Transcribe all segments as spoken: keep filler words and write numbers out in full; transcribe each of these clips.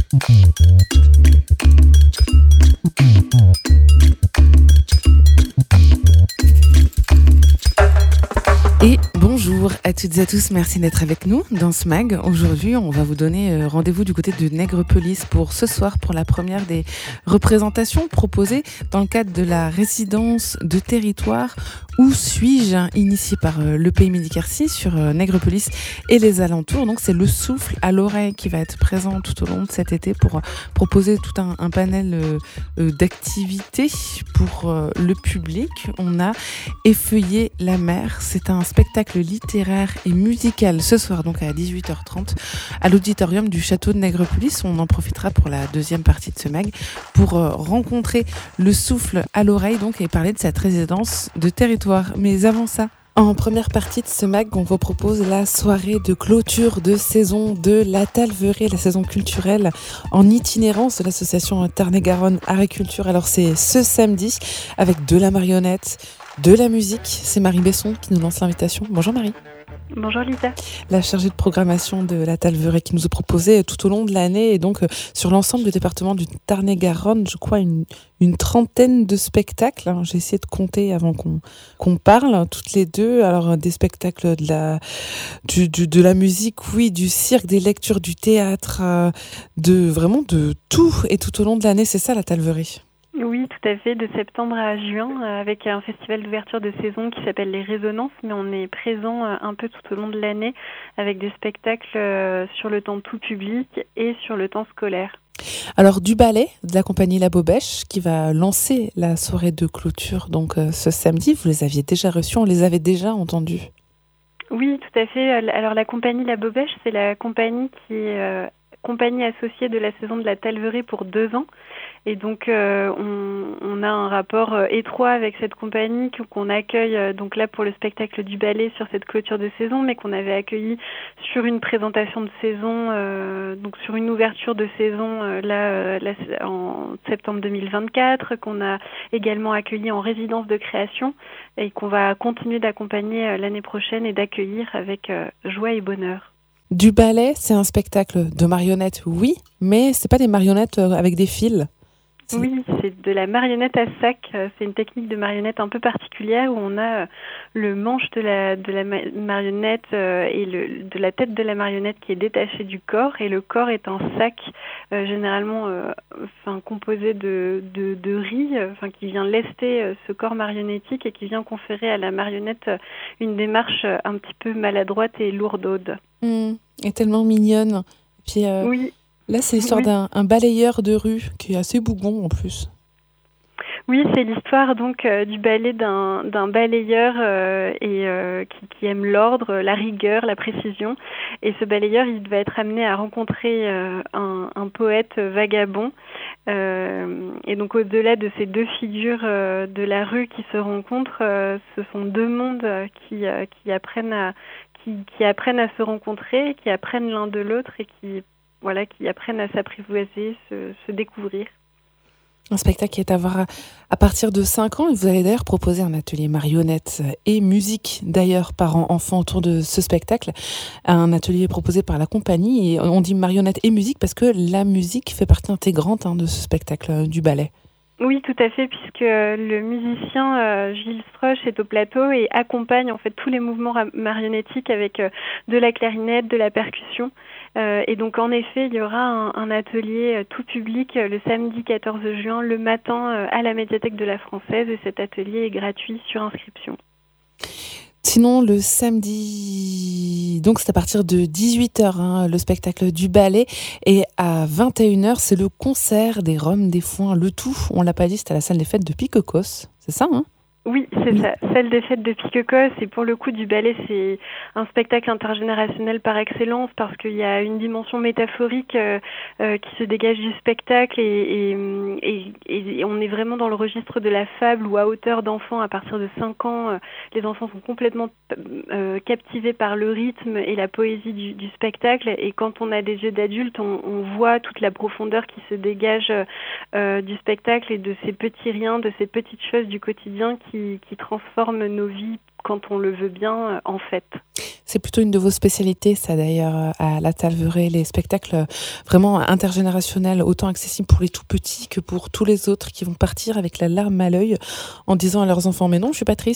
Et bonjour à toutes et à tous, merci d'être avec nous dans ce mag. Aujourd'hui, on va vous donner rendez-vous du côté de Nègrepelisse pour ce soir pour la première des représentations proposées dans le cadre de la résidence de territoire Où suis-je, initiée par l'E P I Midi-Quercy sur Nègrepelisse et les alentours. Donc c'est le souffle à l'oreille qui va être présent tout au long de cet été pour proposer tout un, un panel euh, d'activités pour euh, le public. On a Effeuiller la mer, c'est un spectacle littéraire et musical ce soir donc à dix-huit heures trente à l'auditorium du château de Nègrepelisse. On en profitera pour la deuxième partie de ce mag pour euh, rencontrer le souffle à l'oreille donc et parler de cette résidence de territoire. Mais avant ça, en première partie de ce mag, on vous propose la soirée de clôture de saison de la Talverée, la saison culturelle en itinérance de l'association Tarn-et-Garonne Art et Culture. Alors c'est ce samedi avec de la marionnette, de la musique. C'est Marie Besson qui nous lance l'invitation. Bonjour Marie. Bonjour Lisa. La chargée de programmation de la Talverée qui nous a proposé tout au long de l'année et donc euh, sur l'ensemble du département du Tarn-et-Garonne, je crois une, une trentaine de spectacles. Hein. J'ai essayé de compter avant qu'on, qu'on parle, hein, toutes les deux. Alors des spectacles de la, du, du, de la musique, oui, du cirque, des lectures, du théâtre, euh, de vraiment de tout et tout au long de l'année. C'est ça la Talverée. Oui, tout à fait, de septembre à juin, avec un festival d'ouverture de saison qui s'appelle Les Résonances, mais on est présent un peu tout au long de l'année avec des spectacles sur le temps tout public et sur le temps scolaire. Alors du ballet de la compagnie La Bobèche qui va lancer la soirée de clôture donc euh, ce samedi, vous les aviez déjà reçus, on les avait déjà entendus. Oui, tout à fait. Alors la compagnie La Bobèche, c'est la compagnie qui est euh, compagnie associée de la saison de la Talverée pour deux ans. Et donc, euh, on, on a un rapport euh, étroit avec cette compagnie qu'on accueille euh, donc là pour le spectacle du ballet sur cette clôture de saison, mais qu'on avait accueilli sur une présentation de saison, euh, donc sur une ouverture de saison euh, là, euh, là en septembre deux mille vingt-quatre, qu'on a également accueilli en résidence de création et qu'on va continuer d'accompagner euh, l'année prochaine et d'accueillir avec euh, joie et bonheur. Du ballet, c'est un spectacle de marionnettes, oui, mais c'est pas des marionnettes avec des fils. C'est... Oui, c'est de la marionnette à sac. C'est une technique de marionnette un peu particulière où on a le manche de la, de la marionnette et le, de la tête de la marionnette qui est détaché du corps et le corps est un sac euh, généralement euh, enfin, composé de, de, de riz enfin, qui vient lester ce corps marionnettique et qui vient conférer à la marionnette une démarche un petit peu maladroite et lourdaude. Mmh, et tellement mignonne. Puis, euh... oui. Là, c'est l'histoire oui. d'un un balayeur de rue qui est assez bougon en plus. Oui, c'est l'histoire donc euh, du ballet d'un, d'un balayeur euh, et euh, qui, qui aime l'ordre, la rigueur, la précision. Et ce balayeur, il va être amené à rencontrer euh, un, un poète vagabond. Euh, et donc, au-delà de ces deux figures euh, de la rue qui se rencontrent, euh, ce sont deux mondes qui, euh, qui apprennent à qui, qui apprennent à se rencontrer, qui apprennent l'un de l'autre et qui Voilà, qui apprennent à s'apprivoiser, se, se découvrir. Un spectacle qui est à voir à, à partir de cinq ans. Et vous avez d'ailleurs proposé un atelier marionnette et musique, d'ailleurs, par enfant autour de ce spectacle. Un atelier proposé par la compagnie. Et on dit marionnette et musique parce que la musique fait partie intégrante hein, de ce spectacle du ballet. Oui, tout à fait, puisque le musicien euh, Gilles Stroche est au plateau et accompagne en fait tous les mouvements ra- marionnettiques avec euh, de la clarinette, de la percussion. Euh, et donc en effet, il y aura un, un atelier euh, tout public euh, le samedi quatorze juin, le matin euh, à la médiathèque de la Française et cet atelier est gratuit sur inscription. Sinon, le samedi, donc c'est à partir de dix-huit heures, hein, le spectacle du ballet. Et à vingt et une heures, c'est le concert des Roms, des Foins, le tout. On l'a pas dit, c'est à la salle des fêtes de Piquecos. C'est ça, hein ? Oui, c'est oui. ça. Celle des fêtes de Piquecos, et pour le coup du ballet, c'est un spectacle intergénérationnel par excellence parce qu'il y a une dimension métaphorique euh, euh, qui se dégage du spectacle et, et, et, et on est vraiment dans le registre de la fable où à hauteur d'enfants, à partir de cinq ans, euh, les enfants sont complètement euh, captivés par le rythme et la poésie du, du spectacle et quand on a des yeux d'adulte, on, on voit toute la profondeur qui se dégage euh, du spectacle et de ces petits riens, de ces petites choses du quotidien qui Qui, qui transforme nos vies quand on le veut bien, en fait. C'est plutôt une de vos spécialités, ça d'ailleurs, à la Talverey, les spectacles vraiment intergénérationnels, autant accessibles pour les tout petits que pour tous les autres qui vont partir avec la larme à l'œil en disant à leurs enfants « mais non, je suis pas triste ».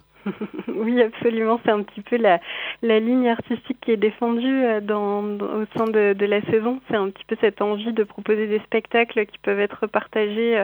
Oui, absolument. C'est un petit peu la, la ligne artistique qui est défendue dans, dans, au sein de, de la saison. C'est un petit peu cette envie de proposer des spectacles qui peuvent être partagés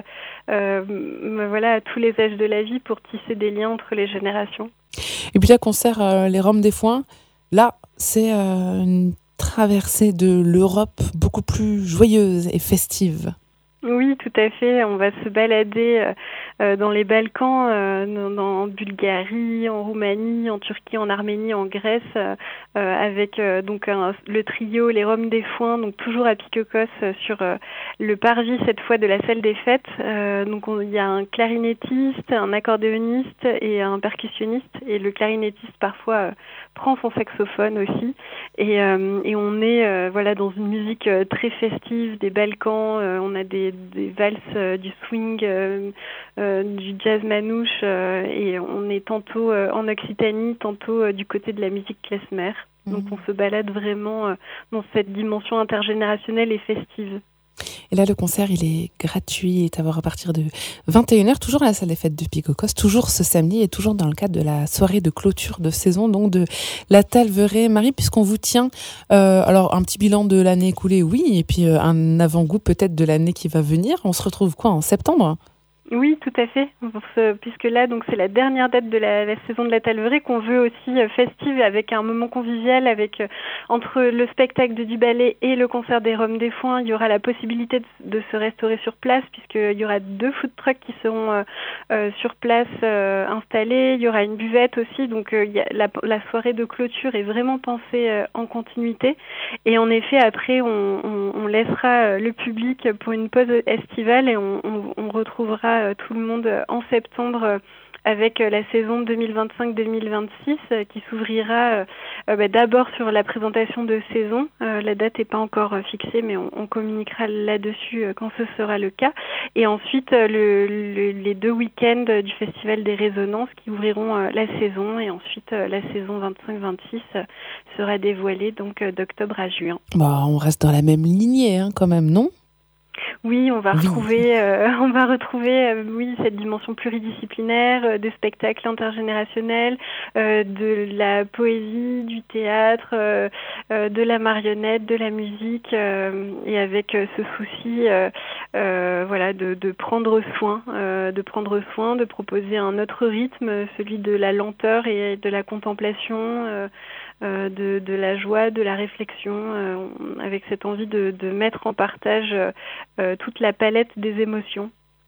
euh, voilà, à tous les âges de la vie pour tisser des liens entre les générations. Et puis là, concert euh, Les Roms des Foins, là, c'est euh, une traversée de l'Europe beaucoup plus joyeuse et festive. Oui, tout à fait. On va se balader euh, dans les Balkans, euh, dans, en Bulgarie, en Roumanie, en Turquie, en Arménie, en Grèce, euh, avec euh, donc un, le trio Les Roms des Foins, donc toujours à Picocos euh, sur euh, le parvis cette fois de la salle des fêtes. Euh, donc il y a un clarinettiste, un accordéoniste et un percussionniste. Et le clarinettiste parfois euh, prend son saxophone aussi. Et, euh, et on est euh, voilà dans une musique euh, très festive des Balkans. Euh, on a des des valses, euh, du swing, euh, euh, du jazz manouche, euh, et on est tantôt euh, en Occitanie, tantôt euh, du côté de la musique klezmer. Mmh. Donc on se balade vraiment euh, dans cette dimension intergénérationnelle et festive. Et là, le concert, il est gratuit, est à voir à partir de vingt et une heures, toujours à la salle des fêtes de Picocos, toujours ce samedi et toujours dans le cadre de la soirée de clôture de saison, donc de la Talverey. Marie, puisqu'on vous tient, euh, alors un petit bilan de l'année écoulée, oui, et puis euh, un avant-goût peut-être de l'année qui va venir. On se retrouve quoi, en septembre ? Oui, tout à fait, puisque là, donc c'est la dernière date de la, la saison de la Talverey qu'on veut aussi euh, festive, avec un moment convivial, avec euh, entre le spectacle de du ballet et le concert des Roms des Foins, il y aura la possibilité de, de se restaurer sur place, puisqu'il y aura deux food trucks qui seront euh, euh, sur place euh, installés, il y aura une buvette aussi, donc euh, il y a la, la soirée de clôture est vraiment pensée euh, en continuité, et en effet après on, on, on laissera le public pour une pause estivale et on, on, on retrouvera tout le monde en septembre avec la saison deux mille vingt-cinq deux mille vingt-six qui s'ouvrira euh, bah, d'abord sur la présentation de saison. Euh, la date n'est pas encore fixée, mais on, on communiquera là-dessus quand ce sera le cas. Et ensuite, le, le, les deux week-ends du Festival des Résonances qui ouvriront euh, la saison. Et ensuite, euh, la saison vingt-cinq vingt-six euh, sera dévoilée donc euh, d'octobre à juin. Bah, on reste dans la même lignée hein, quand même, non ? Oui, on va retrouver, euh, on va retrouver, euh, oui, cette dimension pluridisciplinaire, euh, des spectacles intergénérationnels, euh, de la poésie, du théâtre, euh, euh, de la marionnette, de la musique, euh, et avec euh, ce souci, euh, euh, voilà, de, de prendre soin, euh, de prendre soin, de proposer un autre rythme, celui de la lenteur et de la contemplation. Euh, Euh, de, de la joie, de la réflexion, euh, avec cette envie de, de mettre en partage euh, toute la palette des émotions.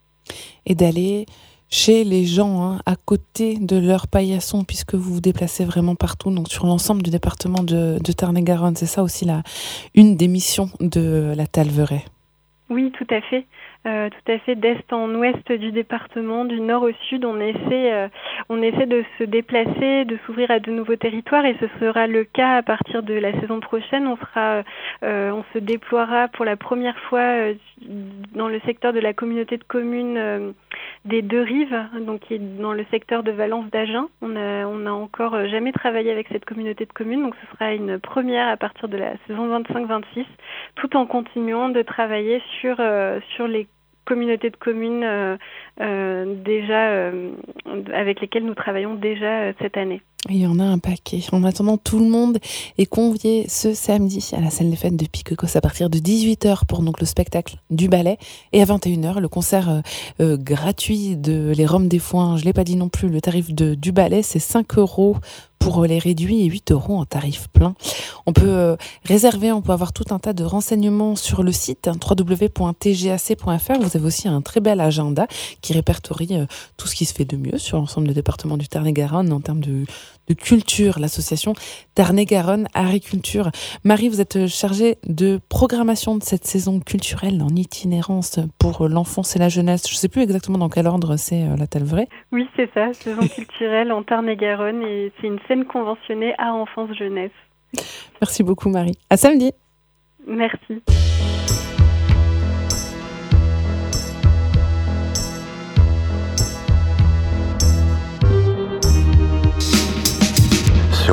Et d'aller chez les gens, hein, à côté de leur paillasson, puisque vous vous déplacez vraiment partout, donc sur l'ensemble du département de, de Tarn-et-Garonne. C'est ça aussi la, une des missions de la Talverey. Oui, tout à fait. Euh, tout à fait, d'est en ouest du département, du nord au sud, on essaie, euh, on essaie de se déplacer, de s'ouvrir à de nouveaux territoires, et ce sera le cas à partir de la saison prochaine. On sera, euh, on se déploiera pour la première fois euh, dans le secteur de la communauté de communes euh, des Deux Rives, donc qui est dans le secteur de Valence d'Agen. On a, on a encore jamais travaillé avec cette communauté de communes, donc ce sera une première à partir de la saison vingt-cinq vingt-six, tout en continuant de travailler sur euh, sur les communautés de communes euh, euh, déjà euh, avec lesquelles nous travaillons déjà euh, cette année. Il y en a un paquet. En attendant, tout le monde est convié ce samedi à la salle des fêtes de Picocos à partir de dix-huit heures pour donc le spectacle du ballet, et à vingt et une heures le concert euh, euh, gratuit de Les Roms des Foins. Je l'ai pas dit non plus, le tarif de, du ballet c'est cinq euros pour les réduits et huit euros en tarif plein. On peut euh, réserver, on peut avoir tout un tas de renseignements sur le site hein, w w w point t g a c point f r. Vous avez aussi un très bel agenda qui répertorie euh, tout ce qui se fait de mieux sur l'ensemble du département du Tarn-et-Garonne en termes de, de culture, l'association Tarn-et-Garonne Agriculture. Marie, vous êtes chargée de programmation de cette saison culturelle en itinérance pour l'enfance et la jeunesse. Je ne sais plus exactement dans quel ordre c'est euh, la Talverey. Oui, c'est ça, saison culturelle en Tarn-et-Garonne, et c'est une scène conventionnée à enfance-jeunesse. Merci beaucoup Marie. À samedi. Merci.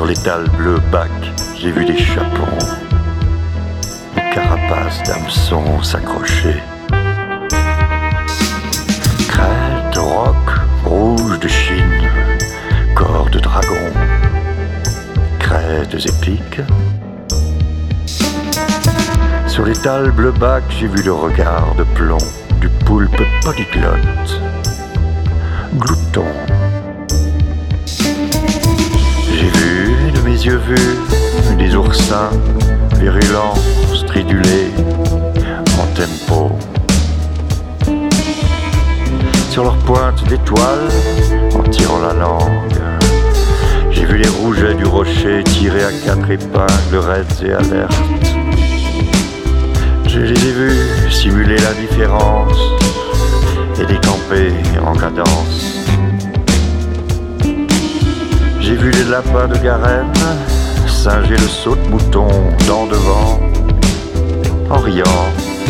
Sur les dalles bleues bac, j'ai vu des chapons, des carapaces d'hameçons s'accrocher. Crête, roc, rouge de Chine, corps de dragon, crêtes épiques. Sur les dalles bleues bac, j'ai vu le regard de plomb du poulpe polyglotte, glouton. J'ai vu de mes yeux vus des oursins virulents, stridulés, en tempo. Sur leur pointe d'étoiles, en tirant la langue, j'ai vu les rougets du rocher tirer à quatre épingles raides et alertes. Je les ai vus simuler l'indifférence et décamper en cadence. J'ai vu les lapins de Garenne singer le saute-mouton dents devant, en riant.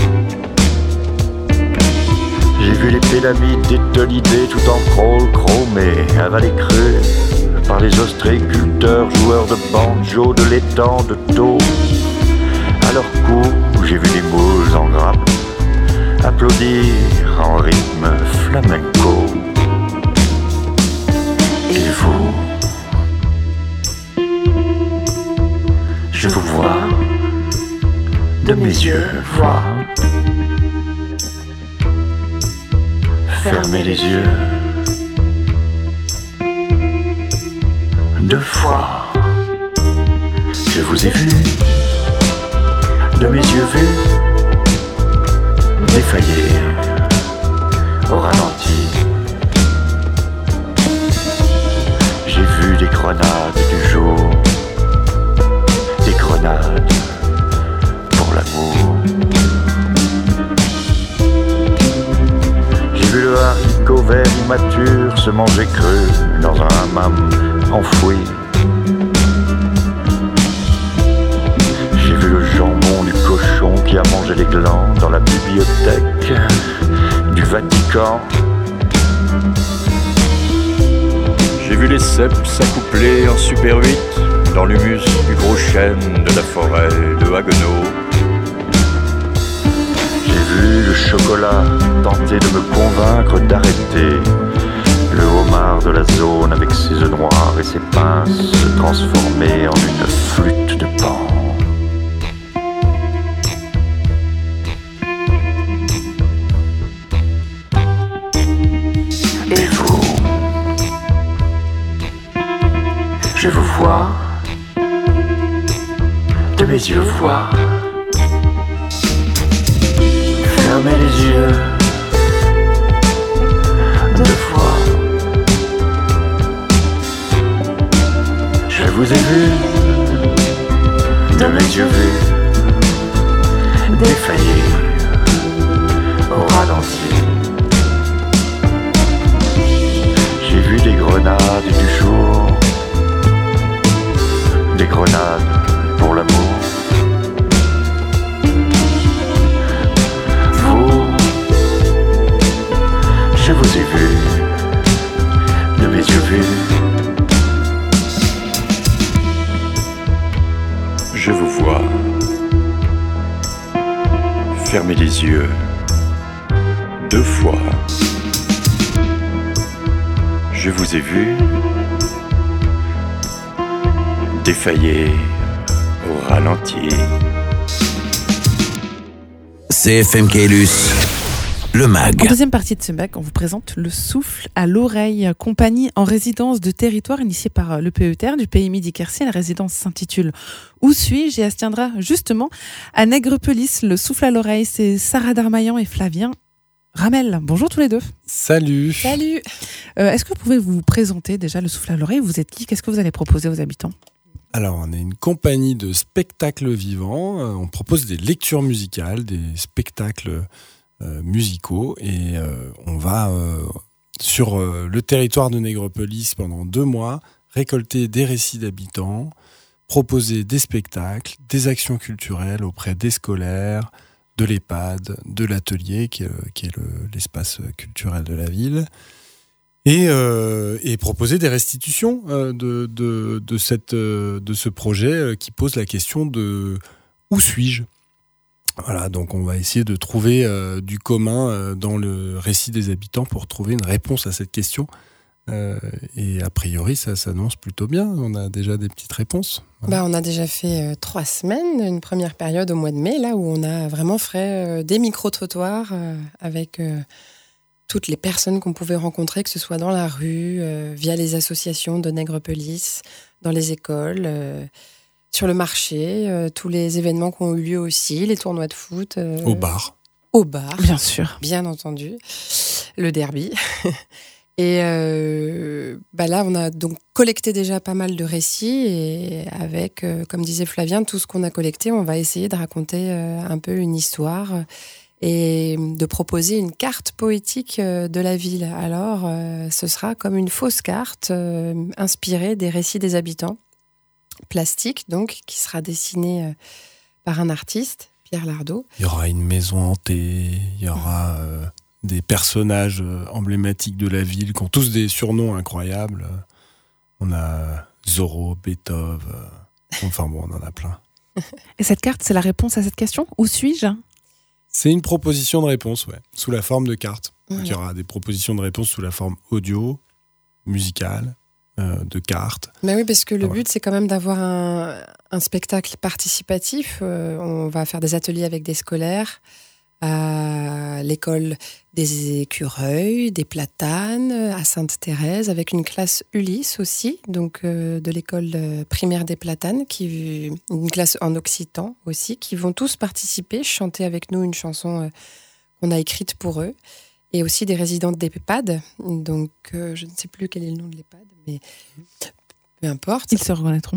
J'ai vu les pélamides d'étonidés tout en crawl chromés, avalés crus par les ostréiculteurs, joueurs de banjo, de l'étang, de taux. À leur cou, j'ai vu les moules en grappe applaudir en rythme flamenco. Et vous, je vous vois, de mes yeux voir. Fermez les yeux deux fois. Je vous ai vu, de mes yeux vus, défaillir au ralenti. J'ai vu des grenades du jour, des grenades pour l'amour. J'ai vu le haricot vert immature se manger cru dans un hammam enfoui. J'ai vu le jambon du cochon qui a mangé les glands dans la bibliothèque du Vatican. J'ai vu les cèpes s'accoupler en super huit dans l'humus du gros chêne de la forêt de Haguenau. J'ai vu le chocolat tenter de me convaincre d'arrêter. Le homard de la zone avec ses œufs noirs et ses pinces se transformer en une flûte de pan. Et vous, je vous vois, de mes yeux voir. Fermez les yeux deux fois. Je vous ai vu, de mes yeux vus, défaillir au ralenti. J'ai vu des grenades du jour, des grenades pour l'amour. Vous, je vous ai vu, de mes yeux vus. Je vous vois. Fermez les yeux deux fois. Je vous ai vu défailler au ralenti. C F M Caylus, le mag. En deuxième partie de ce mag, on vous présente le souffle à l'oreille, compagnie en résidence de territoire initiée par le P E T R du P M I d'Iquercy. La résidence s'intitule Où suis-je et elle se tiendra justement à Nègrepelisse. Le souffle à l'oreille, c'est Sarah Darmaillan et Flavien Ramel. Bonjour tous les deux. Salut. Salut. Euh, est-ce que vous pouvez vous présenter déjà le souffle à l'oreille? Vous êtes qui? Qu'est-ce que vous allez proposer aux habitants? Alors, on est une compagnie de spectacles vivants. On propose des lectures musicales, des spectacles euh, musicaux. Et euh, on va, euh, sur euh, le territoire de Nègrepelisse pendant deux mois, récolter des récits d'habitants, proposer des spectacles, des actions culturelles auprès des scolaires, de l'EHPAD, de l'atelier, qui est, qui est le, l'espace culturel de la ville. Et, euh, et proposer des restitutions euh, de, de, de, cette, euh, de ce projet euh, qui pose la question de où suis-je ? Voilà, donc on va essayer de trouver euh, du commun euh, dans le récit des habitants pour trouver une réponse à cette question. Euh, et a priori, ça s'annonce plutôt bien. On a déjà des petites réponses. Voilà. Bah, on a déjà fait euh, trois semaines, une première période au mois de mai, là où on a vraiment fait euh, des micro-trottoirs euh, avec euh, toutes les personnes qu'on pouvait rencontrer, que ce soit dans la rue, euh, via les associations de Nègrepelisse, dans les écoles, euh, sur le marché, euh, tous les événements qui ont eu lieu aussi, les tournois de foot. Euh, au bar. Au bar. Bien sûr. Bien entendu. Le derby. Et euh, bah là, on a donc collecté déjà pas mal de récits et avec, euh, comme disait Flavien, tout ce qu'on a collecté, on va essayer de raconter euh, un peu une histoire et de proposer une carte poétique euh, de la ville. Alors, euh, ce sera comme une fausse carte euh, inspirée des récits des habitants, plastique donc, qui sera dessinée euh, par un artiste, Pierre Lardot. Il y aura une maison hantée, il y aura... Euh... des personnages emblématiques de la ville qui ont tous des surnoms incroyables. On a Zorro, Beethoven, enfin bon, on en a plein. Et cette carte, c'est la réponse à cette question ? Où suis-je ? C'est une proposition de réponse, ouais, sous la forme de carte. Mmh. Donc, il y aura des propositions de réponse sous la forme audio, musicale, euh, de cartes. Mais oui, parce que le Ah ouais. but, c'est quand même d'avoir un, un spectacle participatif. Euh, on va faire des ateliers avec des scolaires, à l'école des Écureuils, des Platanes, à Sainte-Thérèse, avec une classe Ulysse aussi, donc euh, de l'école primaire des Platanes, qui, une classe en occitan aussi, qui vont tous participer, chanter avec nous une chanson euh, qu'on a écrite pour eux, et aussi des résidentes d'EHPAD, donc euh, je ne sais plus quel est le nom de l'EHPAD, mais peu importe. Ils se reconnaîtront.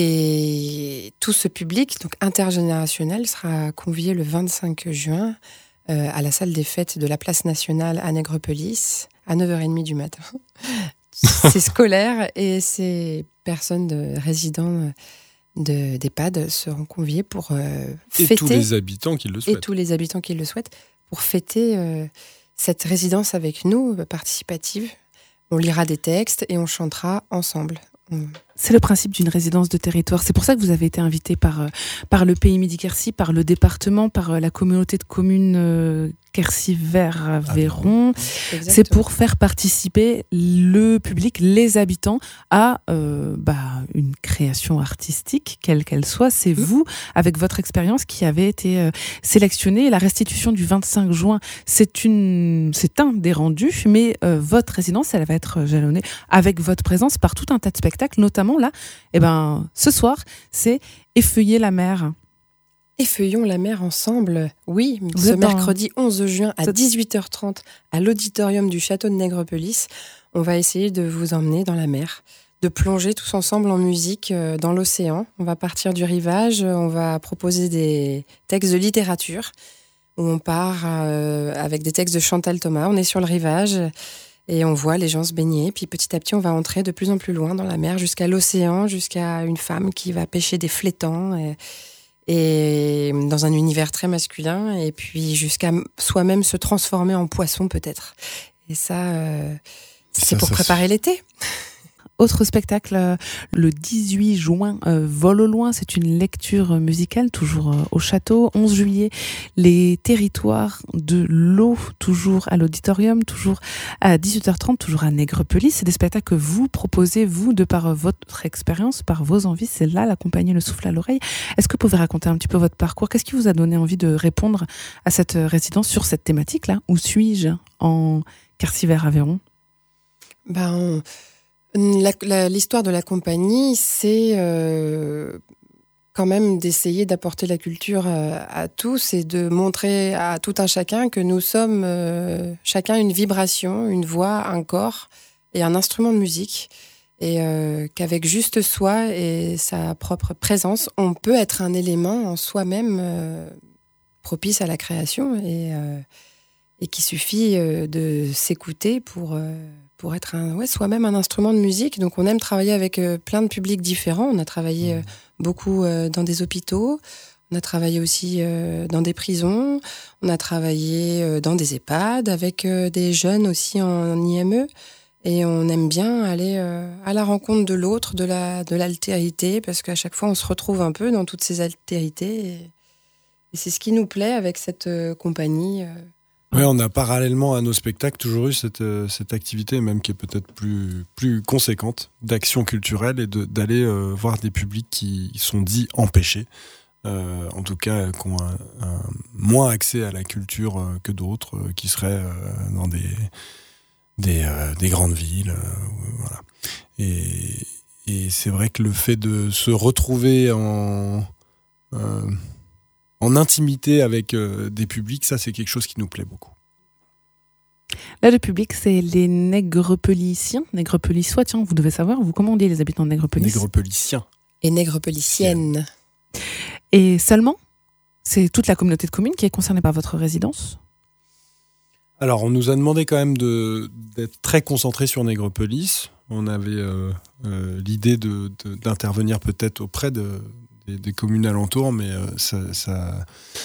Et tout ce public, donc intergénérationnel, sera convié le vingt-cinq juin euh, à la salle des fêtes de la place nationale à Nègrepelisse à neuf heures trente du matin. Ces scolaires et ces personnes de, résidents de, d'EHPAD seront conviés pour euh, et fêter... tous les habitants qui le souhaitent. Et tous les habitants qui le souhaitent, pour fêter euh, cette résidence avec nous, euh, participative. On lira des textes et on chantera ensemble. C'est le principe d'une résidence de territoire. C'est pour ça que vous avez été invité par, par le Pays Midi-Quercy, par le département, par la communauté de communes euh, Quercy-Vert-Aveyron. C'est pour faire participer le public, les habitants, à euh, bah, une création artistique, quelle qu'elle soit. C'est mmh. vous, avec votre expérience, qui avez été euh, sélectionné. La restitution du vingt-cinq juin, c'est, une, c'est un des rendus, mais euh, votre résidence, elle va être jalonnée avec votre présence par tout un tas de spectacles, notamment là, eh ben, ce soir, c'est Effeuiller la mer. Effeuillons la mer ensemble, oui, vous ce mercredi onze juin à dix-huit heures trente à l'auditorium du château de Nègrepelisse. On va essayer de vous emmener dans la mer, de plonger tous ensemble en musique dans l'océan. On va partir du rivage, on va proposer des textes de littérature où on part euh, avec des textes de Chantal Thomas. On est sur le rivage et on voit les gens se baigner. Puis petit à petit, on va entrer de plus en plus loin dans la mer, jusqu'à l'océan, jusqu'à une femme qui va pêcher des flétans. Et, et dans un univers très masculin, et puis jusqu'à soi-même se transformer en poisson peut-être. Et ça, euh, c'est ça, pour ça, préparer ça... l'été. Autre spectacle, le dix-huit juin, euh, Vol au loin, c'est une lecture musicale, toujours euh, au château. onze juillet, les territoires de l'eau, toujours à l'auditorium, toujours à dix-huit heures trente, toujours à Nègrepelisse. C'est des spectacles que vous proposez, vous, de par votre expérience, par vos envies. C'est là, la compagnie Le Souffle à l'oreille. Est-ce que vous pouvez raconter un petit peu votre parcours ? Qu'est-ce qui vous a donné envie de répondre à cette résidence sur cette thématique-là ? Où suis-je en Quercy-Vert-Aveyron ? Ben... On... La, la, l'histoire de la compagnie, c'est euh, quand même d'essayer d'apporter la culture à, à tous et de montrer à tout un chacun que nous sommes euh, chacun une vibration, une voix, un corps et un instrument de musique. Et euh, qu'avec juste soi et sa propre présence, on peut être un élément en soi-même euh, propice à la création et, euh, et qu'il suffit euh, de s'écouter pour... Euh, pour être un, ouais, soi-même un instrument de musique. Donc on aime travailler avec euh, plein de publics différents. On a travaillé euh, beaucoup euh, dans des hôpitaux, on a travaillé aussi euh, dans des prisons, on a travaillé euh, dans des EHPAD, avec euh, des jeunes aussi en I M E. Et on aime bien aller euh, à la rencontre de l'autre, de, la, de l'altérité, parce qu'à chaque fois, on se retrouve un peu dans toutes ces altérités. Et, et c'est ce qui nous plaît avec cette euh, compagnie. Euh. Oui, on a parallèlement à nos spectacles toujours eu cette, euh, cette activité, même qui est peut-être plus, plus conséquente, d'action culturelle et de, d'aller euh, voir des publics qui sont dits empêchés. Euh, en tout cas, qui ont un, un moins accès à la culture euh, que d'autres, euh, qui seraient euh, dans des... Des, euh, des grandes villes, euh, voilà. Et, et c'est vrai que le fait de se retrouver en, euh, en intimité avec euh, des publics, ça c'est quelque chose qui nous plaît beaucoup. Là, le public, c'est les Nègrepeliciens, Nègrepelissois, tiens, vous devez savoir, vous, comment on dit les habitants de Nègrepelis ? Nègrepeliciens. Et Nègrepeliciennes. Et seulement ? C'est toute la communauté de communes qui est concernée par votre résidence ? Alors, on nous a demandé quand même de, d'être très concentré sur Nègrepelisse. On avait euh, euh, l'idée de, de, d'intervenir peut-être auprès de, des, des communes alentours, mais euh, ça, ça,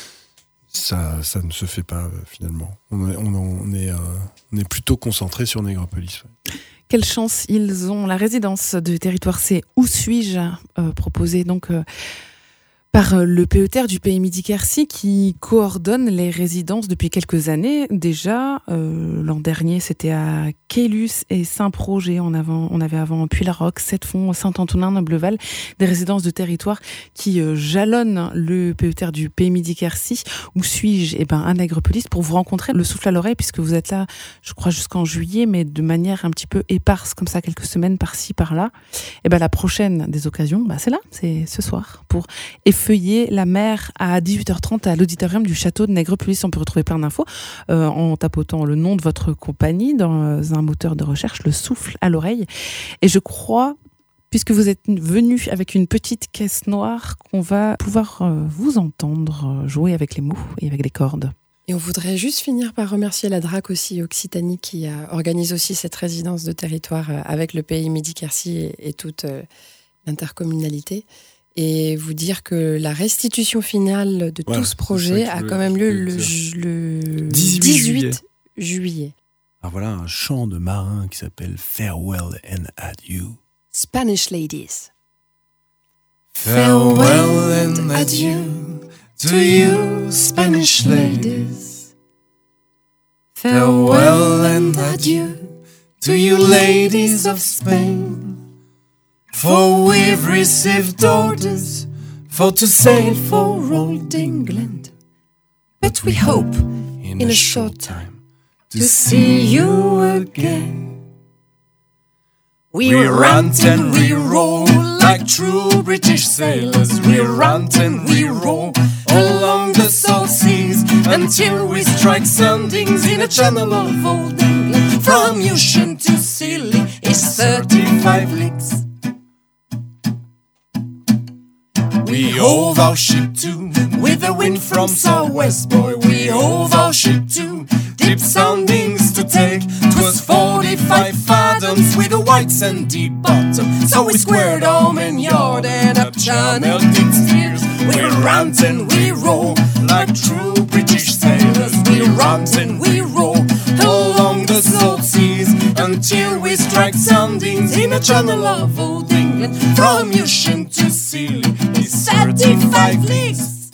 ça, ça ne se fait pas euh, finalement. On est, on, on est, euh, on est plutôt concentré sur Nègrepelisse. Ouais. Quelle chance ils ont. La résidence de territoire, c'est Où suis-je euh, proposée donc euh, par le P E T R du Pays Midi-Quercy qui coordonne les résidences depuis quelques années. Déjà, euh, l'an dernier, c'était à Caylus et Saint-Projet. On, avant, on avait avant Puy-la-Roque, Sept-Fonds, Saint-Antonin, Nobleval, des résidences de territoire qui euh, jalonnent le P E T R du Pays Midi-Quercy. Où suis-je ? Eh ben, à Nègrepelisse, pour vous rencontrer, le souffle à l'oreille, puisque vous êtes là, je crois, jusqu'en juillet, mais de manière un petit peu éparse, comme ça, quelques semaines par-ci, par-là. Eh ben, la prochaine des occasions, bah, c'est là, c'est ce soir, pour effeuiller la mer à dix-huit heures trente à l'auditorium du château de Nègrepelisse. On peut retrouver plein d'infos euh, en tapotant le nom de votre compagnie dans un moteur de recherche, le souffle à l'oreille. Et je crois, puisque vous êtes venu avec une petite caisse noire, qu'on va pouvoir euh, vous entendre jouer avec les mots et avec les cordes. Et on voudrait juste finir par remercier la D R A C aussi, Occitanie, qui euh, organise aussi cette résidence de territoire euh, avec le Pays Midi-Quercy et, et toute euh, l'intercommunalité. Et vous dire que la restitution finale de voilà, tout ce projet a quand même lieu le, le dix-huit, dix-huit juillet. juillet. Alors voilà un chant de marin qui s'appelle Farewell and Adieu. Spanish Ladies. Farewell and adieu to you, Spanish ladies. Farewell and adieu to you, ladies of Spain. For we've received orders for to sail for old England. But we hope In, in a a short short time to see you again. We rant and we roll like true British sailors. We rant and we roll along the South Seas until we strike soundings in a channel of old England. From Euston to Scilly is thirty-five leagues. We hove our ship to, with the wind from southwest, boy. We hove our ship to, deep soundings to take. 'Twas forty-five fathoms with a white sandy bottom. So we squared home and yard and up channel did steers. We rant and we roll like true British sailors. We rant and we roll along the South Seas until we strike soundings in a channel of old England. From Euston to Scilly is thirty-five leagues.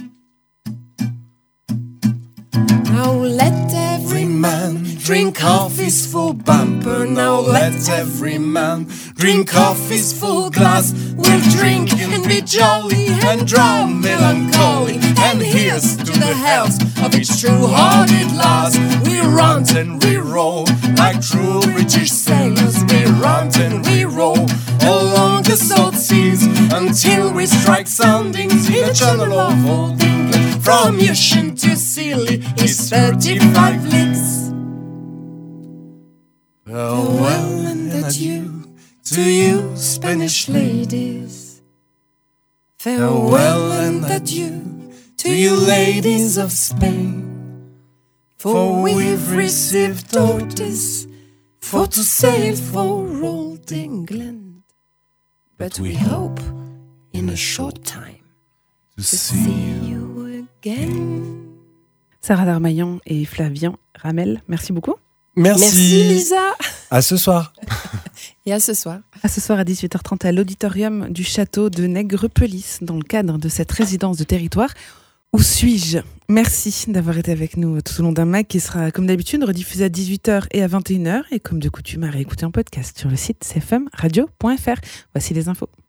Now let every man drink off his full bumper. Now let every man drink off his full glass. We'll drink and be jolly and drown melancholy. And here's to the health of each true-hearted lass. We rant and we roll like true British sailors. We rant and we roll along the South Seas until we strike soundings in a channel of old England. From Euston to Scilly is thirty-five leagues. Farewell and adieu to you, Spanish ladies. Farewell and adieu to you, ladies of Spain. For we've received orders for to sail for old England. But we hope in a short time to to see you again. Sarah Darmaillan et Flavien Ramel, merci beaucoup. Merci. Merci Lisa. À ce soir. Et à ce soir. À ce soir à dix-huit heures trente à l'auditorium du château de Nègrepelisse dans le cadre de cette résidence de territoire. Où suis-je ? Merci d'avoir été avec nous tout au long d'un mag qui sera comme d'habitude rediffusé à dix-huit heures et à vingt et une heures et comme de coutume à réécouter en podcast sur le site c f m radio point f r. Voici les infos.